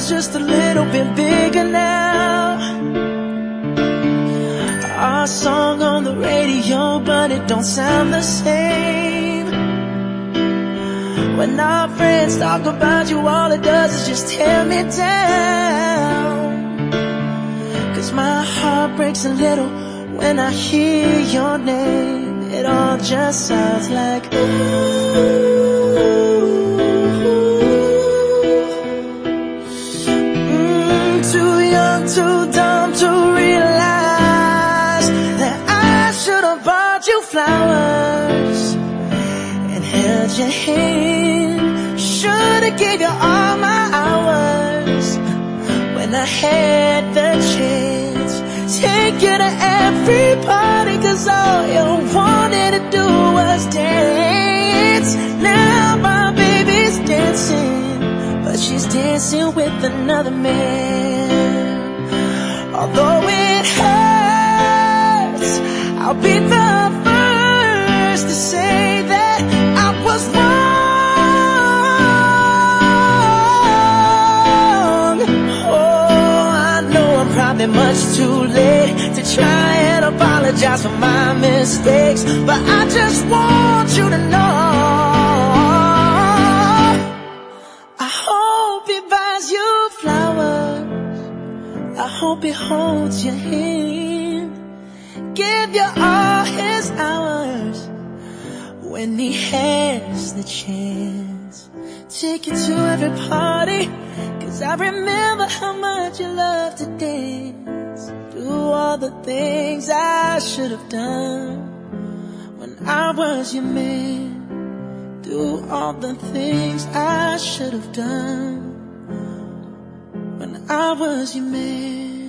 just a little bit bigger now. Our song on the radio, but it don't sound the same. When our friends talk about you, all it does is just tear me down. 'Cause my heart breaks a little when I hear your name. It all just sounds like ooh. Too young, too dumb to realize that I should have bought you flowers and held your hand. Should have gave you all my hours when I had the chance. Take you to every party, 'cause all you wanted to do was dance. Now my baby's dancing, but she's dancing with another man. Although it hurts, I'll be the first to say that I was wrong. Oh, I know I'm probably much too late to try and apologize for my mistakes, but I just want you to know I hope he holds your hand, give you all his hours when he has the chance. Take you to every party, 'cause I remember how much you love to dance. Do all the things I should have done when I was your man. Do all the things I should have done when I was your man.